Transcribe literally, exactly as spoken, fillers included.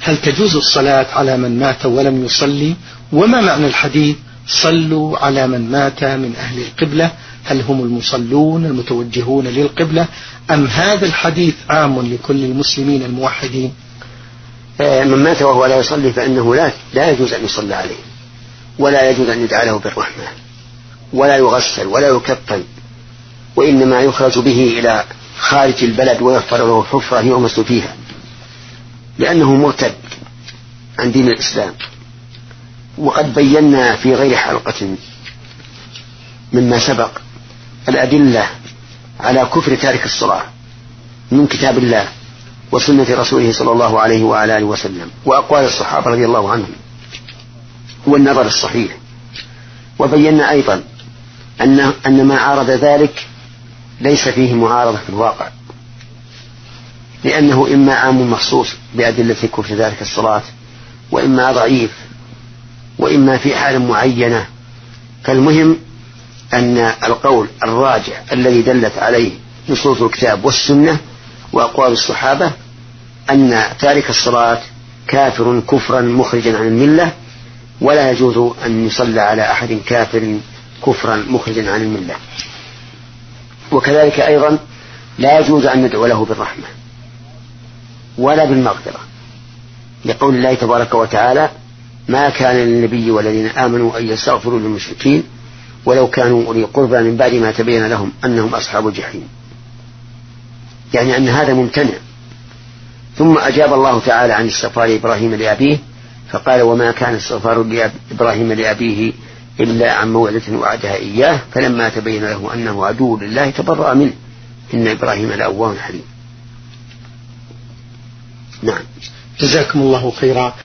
هل تجوز الصلاة على من مات ولم يصلي؟ وما معنى الحديث صلوا على من مات من أهل القبلة؟ هل هم المصلون المتوجهون للقبلة أم هذا الحديث عام لكل المسلمين الموحدين؟ من مات وهو لا يصلي فإنه لا, لا يجوز أن يصلى عليه، ولا يجوز أن يدعى له بالرحمة، ولا يغسل ولا يكفن، وإنما يخرج به إلى خارج البلد ويحفر له حفرة يغمس فيها، لأنه مرتد عن دين الإسلام. وقد بينا في غير حلقة مما سبق الأدلة على كفر تارك الصلاة من كتاب الله وسنة رسوله صلى الله عليه وعلى آله وسلم وأقوال الصحابة رضي الله عنهم والنظر الصحيح. وبينا أيضا أن, أن ما عارض ذلك ليس فيه معارضة في الواقع، لأنه إما عام مخصوص بأدلة كفر ذلك الصلاة، وإما ضعيف، وإما في حال معينة. فالمهم أن القول الراجع الذي دلت عليه نصوص الكتاب والسنة وأقوال الصحابة أن تارك الصلاة كافر كفرا مخرجا عن الملة، ولا يجوز أن يصلى على أحد كافر كفرا مخرجا عن الملة. وكذلك أيضا لا يجوز أن ندعو له بالرحمة ولا بالمغفرة، لقول الله تبارك وتعالى ما كان للنبي والذين آمنوا أن يستغفروا للمشركين ولو كانوا أولي قربى من بعد ما تبين لهم أنهم أصحاب الجحيم، يعني أن هذا ممتنع. ثم أجاب الله تعالى عن استغفار إبراهيم لأبيه فقال وما كان استغفار إبراهيم لأبيه إلا عن موعدة وعدها إياه فلما تبين له أنه عدو لله تبرأ منه إن إبراهيم لأواه حليم. نعم. جزاكم الله خيرا.